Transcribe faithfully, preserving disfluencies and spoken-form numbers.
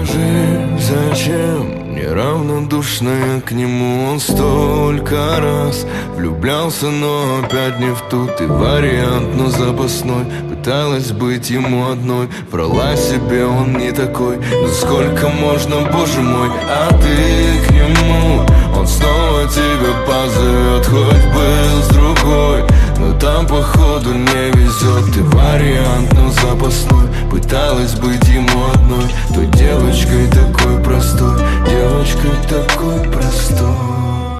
Скажи, зачем неравнодушная к нему? Он столько раз влюблялся, но опять не в ту. Ты вариант, но запасной. Пыталась быть ему одной, врала себе, он не такой. Но сколько можно, боже мой, а ты к нему? Он снова тебя позовет, хоть был с другой, но там походу не везет. Ты вариант, но запасной. Пыталась быть ему одной, той девочкой такой простой, девочкой такой простой.